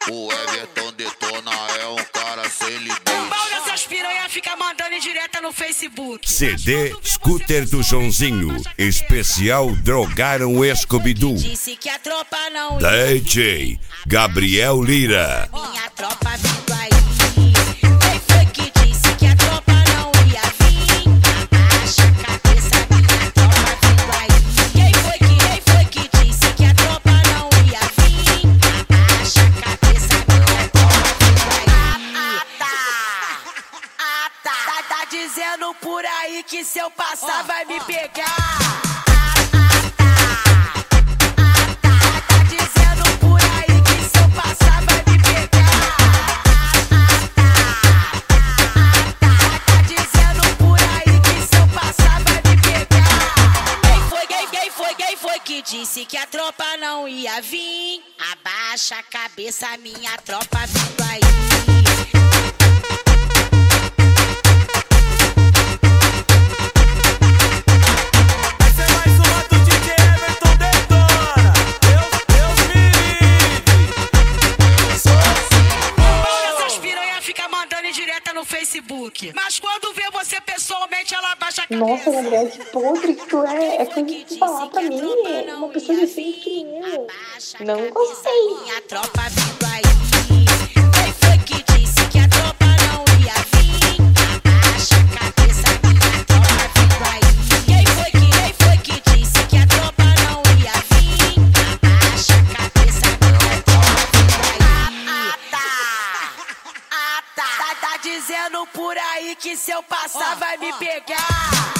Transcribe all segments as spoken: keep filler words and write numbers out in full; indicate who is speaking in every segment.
Speaker 1: O Everton detona, é um cara sem limite.
Speaker 2: O pau dessas piranha fica mandando em direta no Facebook.
Speaker 3: C D Scooter do Joãozinho, especial Drogaram o Scooby-Doo.
Speaker 2: Disse que a tropa não
Speaker 3: D J Gabriel Lira.
Speaker 2: Minha tropa vindo aí. Quem foi que disse que a tropa não ia vir? Abaixa a cabeça, minha tropa vindo aí. Quem foi que, quem foi que disse que a tropa não ia vir? Abaixa a cabeça, minha tropa vindo aí. Ah, tá. Ah, tá. Tá, tá dizendo por aí que se eu passar vai me pegar. Disse que a tropa não ia vir. Abaixa a cabeça, minha tropa vindo aí.
Speaker 4: Vai ser mais uma do D J Everton detona. Deus, Deus me livre.
Speaker 2: Essas piranha fica mandando em direta no Facebook. Mas quando vê você pessoalmente, ela abaixa a cabeça.
Speaker 5: Nossa, Gabriel, que podre que tu é. É coisa de falar pra mim. É uma pessoa decente que nem eu. Não gostei.
Speaker 2: Minha tropa vindo aí. Quem foi que disse que a tropa não ia vir? Abaixa a cabeça, minha tropa vindo aí. Quem foi que, quem foi que disse que a tropa não ia vir? Abaixa a cabeça, minha tropa vindo aí. Ah, tá. Ah, tá. Tá, tá dizendo por aí que se eu passar vai me pegar.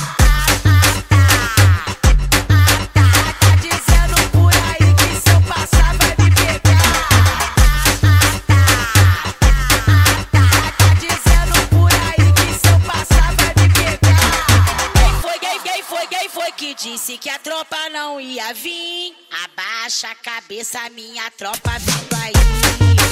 Speaker 2: Disse que a tropa não ia vir. Abaixa a cabeça, minha tropa vindo aí.